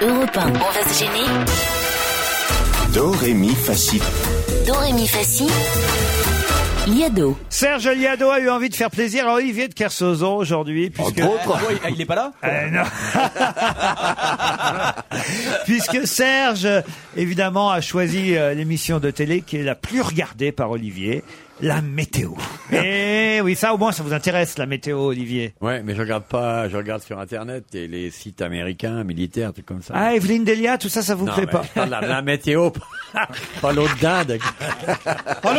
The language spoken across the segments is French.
Europe 1. On va se gêner. Do, ré, mi, fa, si. Do, ré, mi, fa, si. Liado. Serge Liado a eu envie de faire plaisir à Olivier de Kersauzon aujourd'hui, puisque... il est pas là? Non. Puisque Serge, évidemment, a choisi l'émission de télé qui est la plus regardée par Olivier, la météo. Et oui, ça au moins, ça vous intéresse, la météo, Olivier. Ouais, mais je regarde sur Internet et les sites américains, militaires, trucs comme ça. Ah, Evelyne Delia, tout ça, ça vous plaît pas? La météo, pas l'eau de dinde. Ah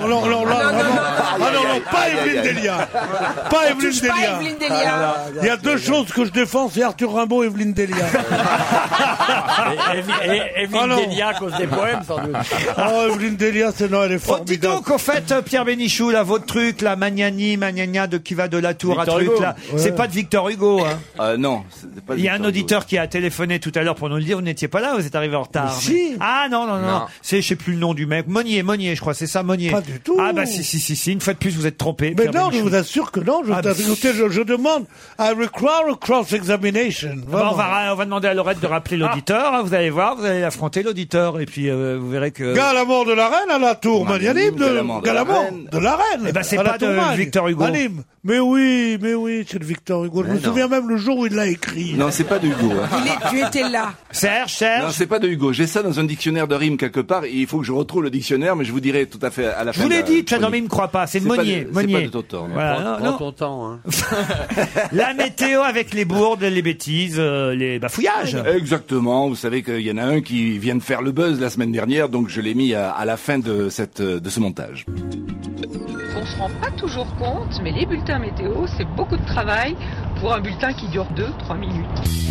non, pas Evelyne Delia. Pas Evelyne Delia. Il y a deux choses que je défends, c'est Arthur Rimbaud et Evelyne Delia. Et Evelyne Delia à cause des poèmes, sans doute. Oh, Evelyne Delia, elle est formidable. Dis donc, au fait, Pierre Bénichou, là, votre truc, la Magnania de qui va de la tour Victor à truc, Hugo. là, c'est pas de Victor Hugo, hein. Non, c'est pas. Il y a un auditeur qui a téléphoné tout à l'heure pour nous le dire, vous n'étiez pas là, vous êtes arrivé en retard. Mais si. Ah non. C'est, je sais plus le nom du mec. Monnier, je crois, c'est ça, Monnier. Pas du tout. Ah bah si, une fois de plus, vous êtes trompé. Mais Pierre non, Bénichou. je vous assure que non. Écoutez, je demande I require a cross-examination. Bah, on va demander à Laurette de rappeler l'auditeur, hein, vous allez voir, vous allez affronter l'auditeur, et puis vous verrez que... Galamond de la Reine à la tour, Magnanime Galamond de la Reine. Eh ben, c'est à la pas tour de Magne. Victor Hugo. Magnanime. Mais oui, c'est de Victor Hugo. Je me souviens même le jour où il l'a écrit. Non, c'est pas de Hugo. Hein. Tu étais là. Serge. Non, c'est pas de Hugo. J'ai ça dans un dictionnaire de rimes quelque part. Et il faut que je retrouve le dictionnaire, mais je vous dirai tout à fait à la fin. Je vous l'ai dit, non mais il me croit pas, c'est Monnier. C'est pas de Totor. Voilà, Prends ton temps, hein. La météo avec les bourdes, les bêtises, les bafouillages. Exactement. Vous savez qu'il y en a un qui vient de faire le buzz la semaine dernière, donc je l'ai mis à la fin de ce montage. On se rend pas toujours compte, mais les bulletins météo, c'est beaucoup de travail pour un bulletin qui dure 2-3 minutes.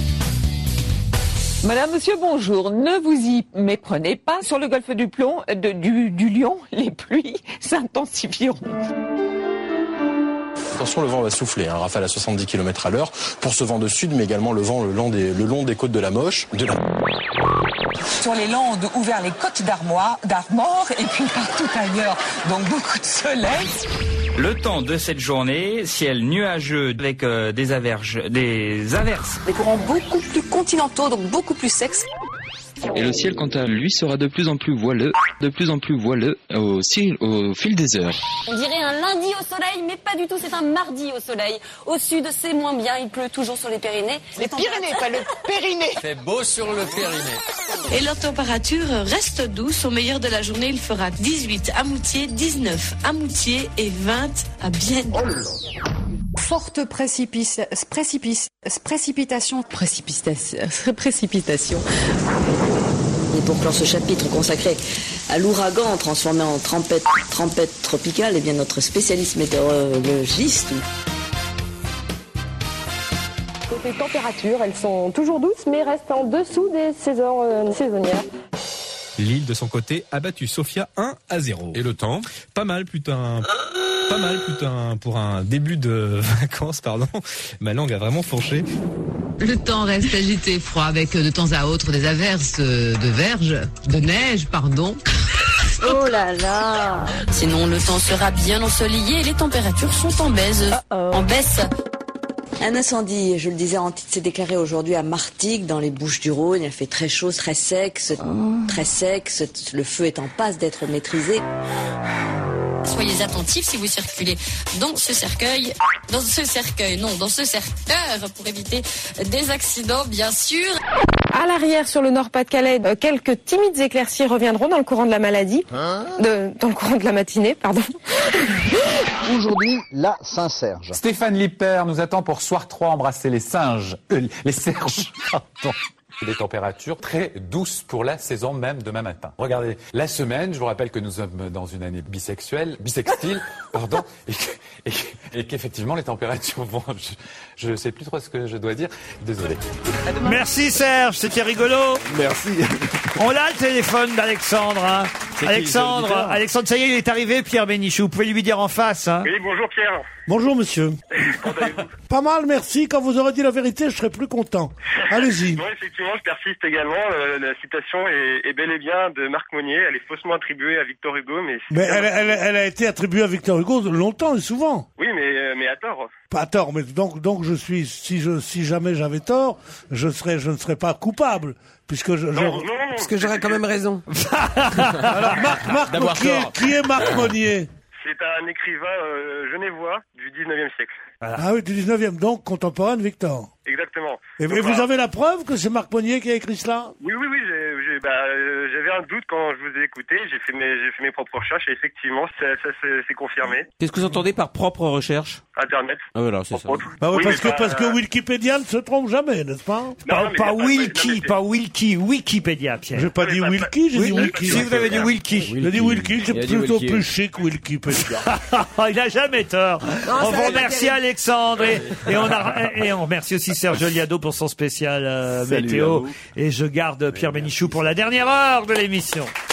Madame, monsieur, bonjour. Ne vous y méprenez pas. Sur le golfe du Plomb, du Lion, les pluies s'intensifieront. Attention, le vent va souffler, rafale à 70 km/h pour ce vent de sud, mais également le vent le long des côtes de la Moche. Sur les Landes ou vers les côtes d'Armor, et puis partout ailleurs. Donc beaucoup de soleil. Le temps de cette journée, ciel nuageux avec des averses. Des courants beaucoup plus continentaux, donc beaucoup plus secs. Et le ciel, quant à lui, sera de plus en plus voileux au fil des heures. On dirait un lundi au soleil, mais pas du tout, c'est un mardi au soleil. Au sud, c'est moins bien, il pleut toujours sur les Pyrénées. Les Pyrénées, pas le Périnée. C'est beau sur le Périnée. Et leur température reste douce. Au meilleur de la journée, il fera 18 à Moutier, 19 à Moutier et 20 à Bienne. Forte précipitation. Et pour clore ce chapitre consacré à l'ouragan transformé en tempête tropicale, eh bien notre spécialiste météorologiste. Côté température, elles sont toujours douces, mais restent en dessous des saisons saisonnières. Lille, de son côté, a battu Sofia 1-0. Et le temps ? Pas mal, putain, pour un début de vacances, pardon. Ma langue a vraiment fourché. Le temps reste agité et froid avec de temps à autre des averses de neige, pardon. Oh là là! Sinon, le temps sera bien ensoleillé et les températures sont en baisse. Un incendie, je le disais en titre, s'est déclaré aujourd'hui à Martigues, dans les Bouches-du-Rhône. Il a fait très chaud, très sec. Le feu est en passe d'être maîtrisé. Soyez attentifs si vous circulez dans ce cercueil, pour éviter des accidents, bien sûr. À l'arrière, sur le Nord-Pas-de-Calais, quelques timides éclaircies reviendront dans le courant de la matinée, pardon. Aujourd'hui, la Saint-Serge. Stéphane Lipper nous attend pour Soir 3, embrasser les serges, pardon. Des températures très douces pour la saison même demain matin. Regardez, la semaine, je vous rappelle que nous sommes dans une année bisextile, pardon, et qu'effectivement les températures vont, je sais plus trop ce que je dois dire, désolé. Merci Serge, c'était rigolo. Merci. On a le téléphone d'Alexandre, Alexandre, ça y est, il est arrivé, Pierre Bénichou, vous pouvez lui dire en face, Oui, bonjour Pierre. Bonjour, monsieur. Pas mal, merci. Quand vous aurez dit la vérité, je serai plus content. Allez-y. Bon, effectivement, je persiste également. La citation est bel et bien de Marc Monnier. Elle est faussement attribuée à Victor Hugo, mais... elle a été attribuée à Victor Hugo longtemps et souvent. Oui, mais à tort. Pas à tort, mais donc je suis, si jamais j'avais tort, je ne serais pas coupable. Puisque parce que j'aurais quand même raison. Alors, Marc, qui est Marc Monnier? C'est un écrivain genevois du 19e siècle. Voilà. Ah oui, du 19e, donc contemporain de Victor. Exactement. Et donc, vous avez la preuve que c'est Marc Monnier qui a écrit cela? Oui, j'avais un doute quand je vous ai écouté, j'ai fait mes propres recherches et effectivement, ça s'est confirmé. Qu'est-ce que vous entendez par propre recherche? Internet. Ah voilà, c'est ça. Bah oui, parce que Wikipédia ne se trompe jamais, n'est-ce pas? Pas Wilkie, Wikipédia, Pierre. J'ai pas dit Wilkie, j'ai dit Wiki. Si vous avez dit Wilkie. J'ai dit Wilkie, c'est plutôt plus chic Wikipédia. Il n'a jamais tort. On vous remercie Alexandre et on remercie aussi Serge Liado pour son spécial météo. Et je garde Pierre Bénichou pour la dernière heure de l'émission.